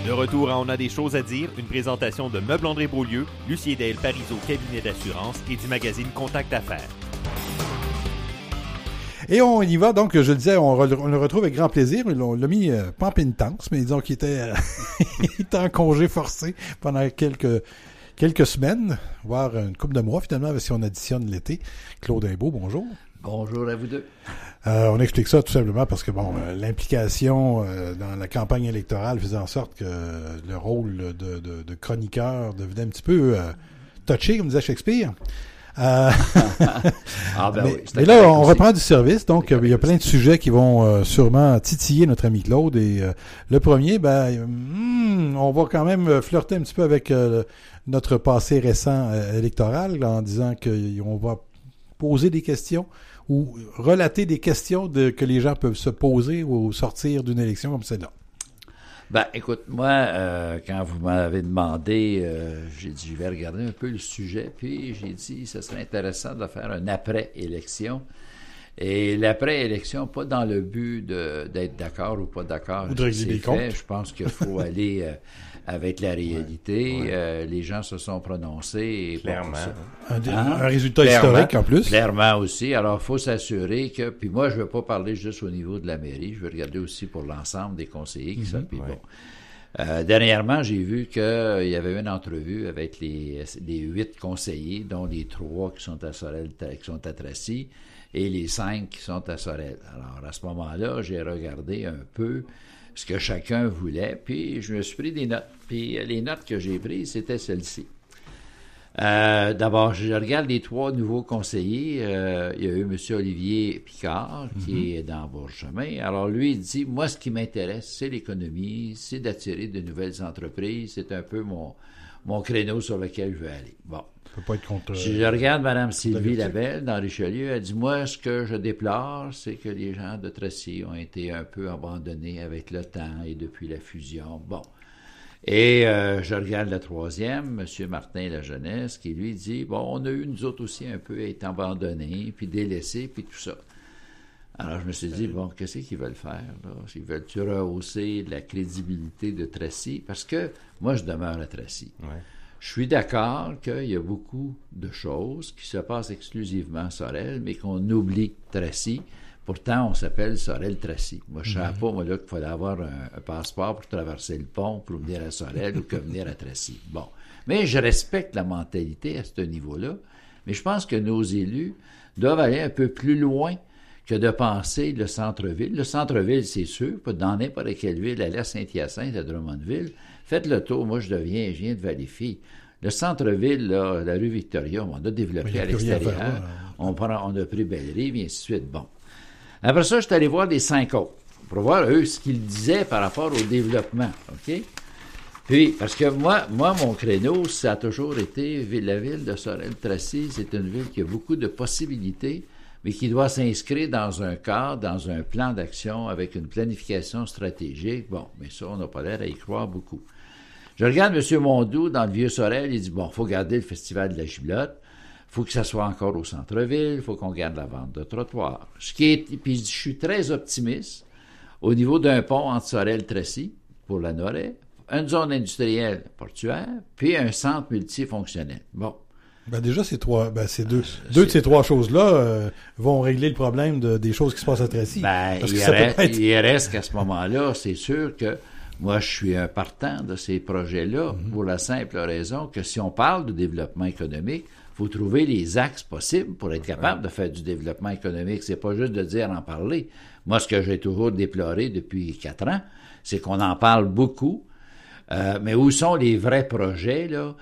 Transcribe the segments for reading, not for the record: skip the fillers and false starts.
De retour à On a des choses à dire, une présentation de Meubles André Beaulieu, Lucie Del Parizeau cabinet d'assurance et du magazine Contact Affaires. Et on y va, donc je le disais, on le retrouve avec grand plaisir. On l'a mis pas en pénitence, mais disons qu'il était, il était en congé forcé pendant quelques semaines, voire une couple de mois finalement, si on additionne l'été. Claude Imbeau, bonjour. Bonjour à vous deux. On explique ça tout simplement parce que l'implication dans la campagne électorale faisait en sorte que le rôle de chroniqueur devenait un petit peu touché, comme disait Shakespeare. Mais là, on reprend du service, donc il y a plein de sujets qui vont sûrement titiller notre ami Claude. Et le premier, on va quand même flirter un petit peu avec notre passé récent électoral en disant qu'on va poser des questions ou relater des questions que les gens peuvent se poser au sortir d'une élection comme celle-là. Écoute, moi, quand vous m'avez demandé, j'ai dit, je vais regarder un peu le sujet, puis j'ai dit, ce serait intéressant de faire un après-élection. Et l'après-élection, pas dans le but d'être d'accord ou pas d'accord. Ou de régler des comptes. Je pense qu'il faut aller avec la réalité. Ouais. Les gens se sont prononcés. Et clairement. Un résultat historique en plus. Clairement aussi. Alors, il faut s'assurer que... Puis moi, je ne veux pas parler juste au niveau de la mairie. Je veux regarder aussi pour l'ensemble des conseillers qui sont... Puis bon. Dernièrement, j'ai vu qu'il y avait une entrevue avec les 8 conseillers, dont les 3 qui sont à Sorel, qui sont à Tracy, et les 5 qui sont à Sorel. Alors, à ce moment-là, j'ai regardé un peu ce que chacun voulait, puis je me suis pris des notes. Puis les notes que j'ai prises, c'était celles-ci. D'abord, je regarde les 3 nouveaux conseillers. Il y a eu M. Olivier Picard, qui est dans Bourg-Chemin. Alors, lui, il dit, moi, ce qui m'intéresse, c'est l'économie, c'est d'attirer de nouvelles entreprises. C'est un peu mon créneau sur lequel je veux aller. Bon. Ça peut pas être contre... Je regarde Mme Sylvie Labelle dans Richelieu. Elle dit, moi, ce que je déplore, c'est que les gens de Tracy ont été un peu abandonnés avec le temps et depuis la fusion. Bon. Et je regarde le 3e, M. Martin La Jeunesse, qui lui dit, on a eu nous autres aussi un peu être abandonnés, puis délaissés, puis tout ça. Alors je me suis dit, qu'est-ce qu'ils veulent faire, là? Ils veulent-tu rehausser la crédibilité de Tracy? Parce que moi, je demeure à Tracy. Ouais. Je suis d'accord qu'il y a beaucoup de choses qui se passent exclusivement à Sorel, mais qu'on oublie Tracy. Pourtant, on s'appelle Sorel-Tracy. Moi, je ne savais pas, qu'il fallait avoir un passeport pour traverser le pont, pour venir à Sorel ou que venir à Tracy. Bon. Mais je respecte la mentalité à ce niveau-là. Mais je pense que nos élus doivent aller un peu plus loin que de penser le centre-ville. Le centre-ville, c'est sûr, dans n'importe quelle ville, aller à Saint-Hyacinthe, à Drummondville, faites le tour. Moi, je viens de Valleyfield. Le centre-ville, là, la rue Victoria, on a développé à l'extérieur. On a pris Bellerive, et ainsi de suite. Bon. Après ça, je suis allé voir les 5 autres pour voir, eux, ce qu'ils disaient par rapport au développement. OK? Puis, parce que moi, mon créneau, ça a toujours été la ville de Sorel-Tracy. C'est une ville qui a beaucoup de possibilités, mais qui doit s'inscrire dans un cadre, dans un plan d'action avec une planification stratégique. Bon, mais ça, on n'a pas l'air à y croire beaucoup. Je regarde M. Mondoux dans le Vieux-Sorel, il dit, faut garder le festival de la Giblotte, faut que ça soit encore au centre-ville, faut qu'on garde la vente de trottoirs. Puis je suis très optimiste au niveau d'un pont entre Sorel et Tracy, pour la Noret, une zone industrielle portuaire, puis un centre multifonctionnel. Bon. Déjà, ces deux de ces 3 choses-là vont régler le problème des choses qui se passent à Tracy. Il reste qu'à ce moment-là, c'est sûr que moi, je suis un partant de ces projets-là pour la simple raison que si on parle de développement économique, il faut trouver les axes possibles pour être capable de faire du développement économique. C'est pas juste de dire en parler. Moi, ce que j'ai toujours déploré depuis 4 ans, c'est qu'on en parle beaucoup, mais où sont les vrais projets, là?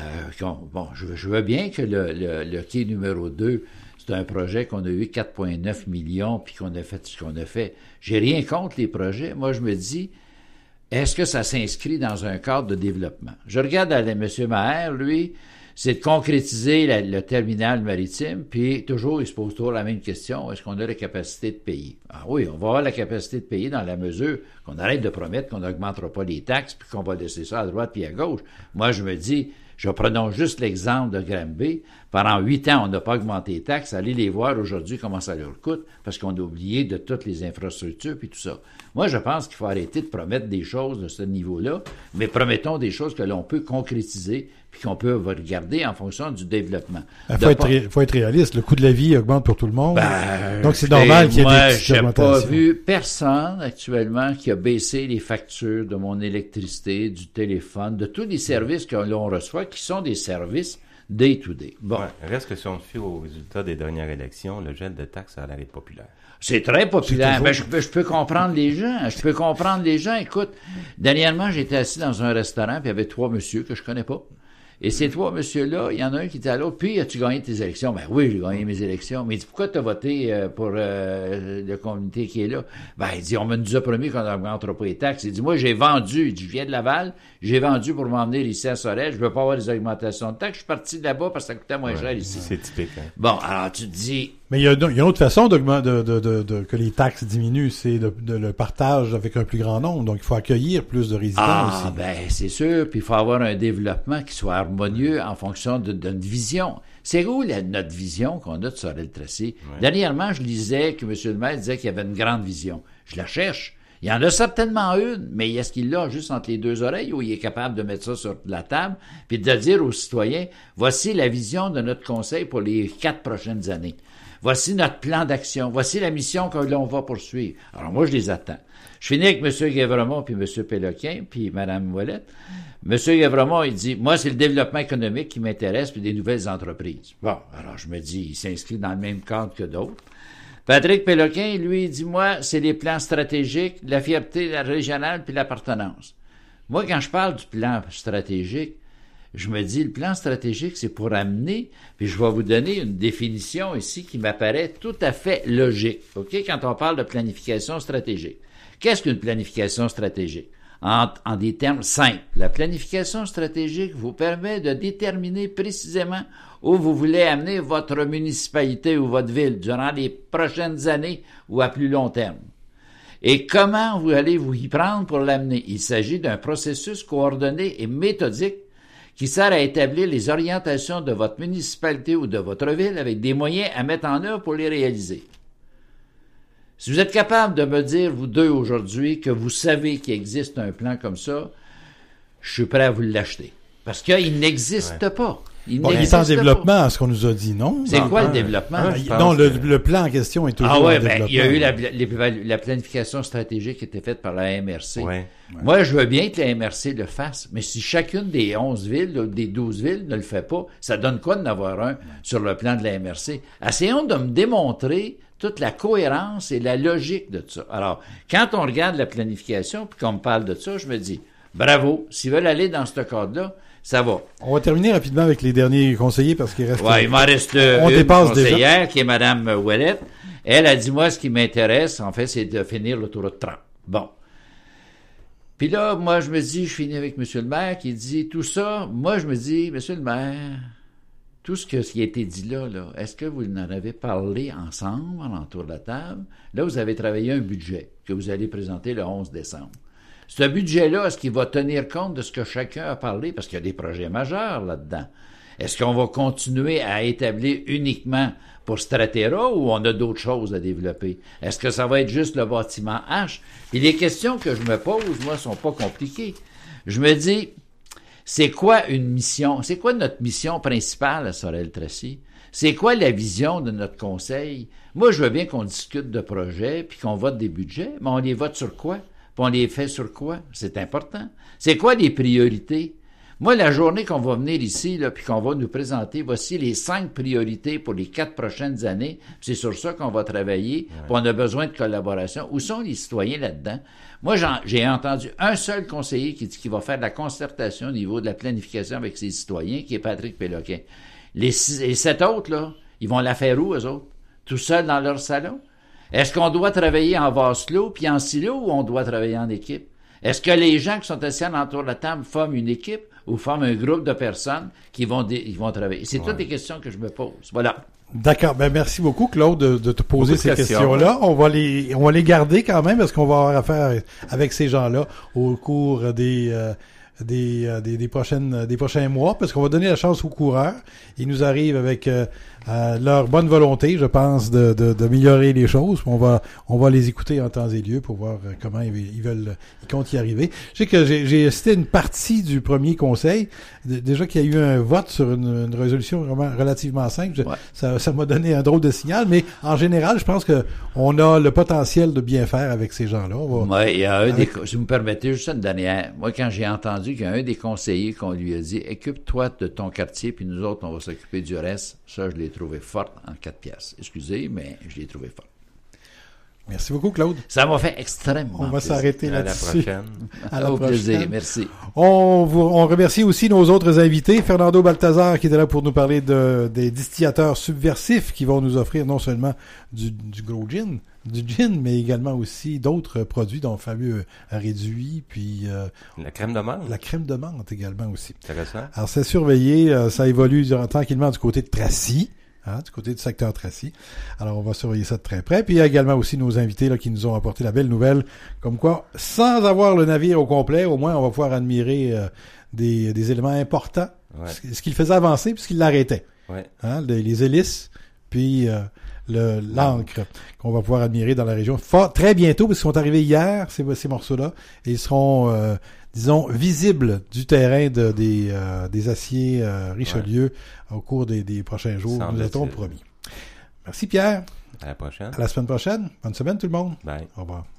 Je veux bien que le quai numéro 2, c'est un projet qu'on a eu 4,9 millions, puis qu'on a fait ce qu'on a fait. J'ai rien contre les projets. Moi, je me dis, est-ce que ça s'inscrit dans un cadre de développement? Je regarde M. Maher, lui, c'est de concrétiser le terminal maritime, puis toujours, il se pose toujours la même question, est-ce qu'on a la capacité de payer? Ah oui, on va avoir la capacité de payer dans la mesure qu'on arrête de promettre qu'on n'augmentera pas les taxes, puis qu'on va laisser ça à droite puis à gauche. Moi, je me dis, Prenons juste l'exemple de Granby. Pendant 8 ans, on n'a pas augmenté les taxes. Allez les voir aujourd'hui comment ça leur coûte, parce qu'on a oublié de toutes les infrastructures puis tout ça. Moi, je pense qu'il faut arrêter de promettre des choses de ce niveau-là, mais promettons des choses que l'on peut concrétiser puis qu'on peut regarder en fonction du développement. Il faut être réaliste. Le coût de la vie augmente pour tout le monde. Donc, c'est normal qu'il y ait des petites augmentations. Moi, j'ai pas vu personne actuellement qui a baissé les factures de mon électricité, du téléphone, de tous les services que l'on reçoit, qui sont des services day-to-day. Bon. Ouais, reste que si on se fie aux résultats des dernières élections, le gel de taxes a l'air d'être populaire. C'est très populaire. Ben, je peux comprendre les gens. Écoute, dernièrement, j'étais assis dans un restaurant, puis il y avait 3 messieurs que je connais pas. Et ces 3 messieurs-là, il y en a un qui dit à l'autre, puis as-tu gagné tes élections? Ben oui, j'ai gagné mes élections. Mais il dit, pourquoi tu as voté pour le comité qui est là? Ben, il dit, on nous a promis qu'on n'augmentera pas les taxes. Il dit, moi, j'ai vendu. Il dit, je viens de Laval, j'ai vendu pour m'emmener ici à Sorel, je veux pas avoir des augmentations de taxes. Je suis parti de là-bas parce que ça coûtait moins cher ici. C'est typique. Hein? Bon, alors tu te dis... Mais il y a une autre façon que les taxes diminuent, c'est le partage avec un plus grand nombre. Donc, il faut accueillir plus de résidents aussi. Ah, ben, c'est sûr. Puis, il faut avoir un développement qui soit harmonieux en fonction d'une vision. C'est où notre vision qu'on a de Sorel-Tracy? Ouais. Dernièrement, je lisais que M. le maire disait qu'il y avait une grande vision. Je la cherche. Il y en a certainement une, mais est-ce qu'il l'a juste entre les 2 oreilles ou il est capable de mettre ça sur la table puis de dire aux citoyens, voici la vision de notre conseil pour les 4 prochaines années. Voici notre plan d'action. Voici la mission que l'on va poursuivre. Alors, moi, je les attends. Je finis avec M. Guévremont puis M. Péloquin puis Mme Ouellette. M. Guévremont, il dit, moi, c'est le développement économique qui m'intéresse puis des nouvelles entreprises. Bon, alors, je me dis, il s'inscrit dans le même cadre que d'autres. Patrick Péloquin, lui, il dit, moi, c'est les plans stratégiques, la fierté régionale puis l'appartenance. Moi, quand je parle du plan stratégique, je me dis, le plan stratégique, c'est pour amener, puis je vais vous donner une définition ici qui m'apparaît tout à fait logique, OK, quand on parle de planification stratégique. Qu'est-ce qu'une planification stratégique? En des termes simples, la planification stratégique vous permet de déterminer précisément où vous voulez amener votre municipalité ou votre ville durant les prochaines années ou à plus long terme. Et comment vous allez vous y prendre pour l'amener? Il s'agit d'un processus coordonné et méthodique qui sert à établir les orientations de votre municipalité ou de votre ville avec des moyens à mettre en œuvre pour les réaliser. Si vous êtes capable de me dire, vous deux aujourd'hui, que vous savez qu'il existe un plan comme ça, je suis prêt à vous l'acheter. Parce qu'il n'existe pas. Il est en développement, à ce qu'on nous a dit, non? C'est quoi le développement? Non, le plan en question est toujours en développement. Il y a eu la planification stratégique qui était faite par la MRC. Ouais. Moi, je veux bien que la MRC le fasse, mais si chacune des 11 villes, des 12 villes ne le fait pas, ça donne quoi d'en avoir un sur le plan de la MRC? Essayons de me démontrer toute la cohérence et la logique de ça. Alors, quand on regarde la planification, puis qu'on me parle de ça, je me dis, bravo, s'ils veulent aller dans ce cadre-là, ça va. On va terminer rapidement avec les derniers conseillers parce qu'il reste... Oui, il m'en reste une conseillère qui est Mme Ouellette. Elle a dit, moi, ce qui m'intéresse, en fait, c'est de finir l'autoroute 30. Bon. Puis là, moi, je me dis, je finis avec M. le maire qui dit tout ça. Moi, je me dis, M. le maire, tout ce qui a été dit là, est-ce que vous en avez parlé ensemble, autour de la table? Là, vous avez travaillé un budget que vous allez présenter le 11 décembre. Ce budget-là, est-ce qu'il va tenir compte de ce que chacun a parlé? Parce qu'il y a des projets majeurs là-dedans. Est-ce qu'on va continuer à établir uniquement pour Stratera ou on a d'autres choses à développer? Est-ce que ça va être juste le bâtiment H? Et les questions que je me pose, moi, sont pas compliquées. Je me dis, c'est quoi une mission? C'est quoi notre mission principale à Sorel-Tracy? C'est quoi la vision de notre conseil? Moi, je veux bien qu'on discute de projets puis qu'on vote des budgets, mais on les vote sur quoi? On les fait sur quoi? C'est important. C'est quoi les priorités? Moi, la journée qu'on va venir ici, là, puis qu'on va nous présenter, voici les 5 priorités pour les 4 prochaines années. C'est sur ça qu'on va travailler. Puis on a besoin de collaboration. Où sont les citoyens là-dedans? Moi, j'ai entendu un seul conseiller qui dit qu'il va faire de la concertation au niveau de la planification avec ses citoyens, qui est Patrick Péloquin. Les 7 autres, là, ils vont la faire où, eux autres? Tout seuls dans leur salon? Est-ce qu'on doit travailler en vase clos puis en silo ou on doit travailler en équipe? Est-ce que les gens qui sont assis autour de la table forment une équipe ou forment un groupe de personnes qui vont travailler? C'est toutes les questions que je me pose. Voilà. D'accord. Ben, merci beaucoup, Claude, de te poser ces questions-là. On va les garder quand même parce qu'on va avoir affaire avec ces gens-là au cours des des prochains mois, parce qu'on va donner la chance aux coureurs. Ils nous arrivent avec leur bonne volonté, je pense, d'améliorer les choses. On va les écouter en temps et lieu pour voir comment ils comptent y arriver. Je sais que j'ai cité une partie du premier conseil. Déjà qu'il y a eu un vote sur une résolution vraiment relativement simple. Ça m'a donné un drôle de signal, mais en général, je pense que on a le potentiel de bien faire avec ces gens-là. Il y a si vous me permettez, juste une dernière. Moi, quand j'ai entendu qu'il y a un des conseillers qu'on lui a dit « Occupe-toi de ton quartier, puis nous autres, on va s'occuper du reste », ça, je l'ai trouvé forte en 4 piastres. Excusez, mais je l'ai trouvé forte. Merci beaucoup, Claude. Ça m'a fait extrêmement plaisir. On va s'arrêter là-dessus. À la prochaine. Au plaisir, merci. On remercie aussi nos autres invités. Fernando Balthazar, qui était là pour nous parler des distillateurs subversifs qui vont nous offrir non seulement du gros gin, mais également aussi d'autres produits, dont le fameux réduit, puis la crème de menthe. La crème de menthe également aussi. Intéressant. Alors, c'est surveillé, ça évolue tranquillement du côté de Tracy. Du côté du secteur Tracy. Alors, on va surveiller ça de très près. Puis, il y a également aussi nos invités là qui nous ont apporté la belle nouvelle, comme quoi, sans avoir le navire au complet, au moins, on va pouvoir admirer des éléments importants, ce qui le faisait avancer, puis ce qui l'arrêtait. Les hélices, puis l'ancre qu'on va pouvoir admirer dans la région très bientôt, parce qu'ils sont arrivés hier, ces morceaux-là, et ils seront disons, visibles du terrain des aciers Richelieu au cours des prochains jours. Nous a-t-on promis. Merci Pierre. À la prochaine. À la semaine prochaine. Bonne semaine tout le monde. Bye. Au revoir.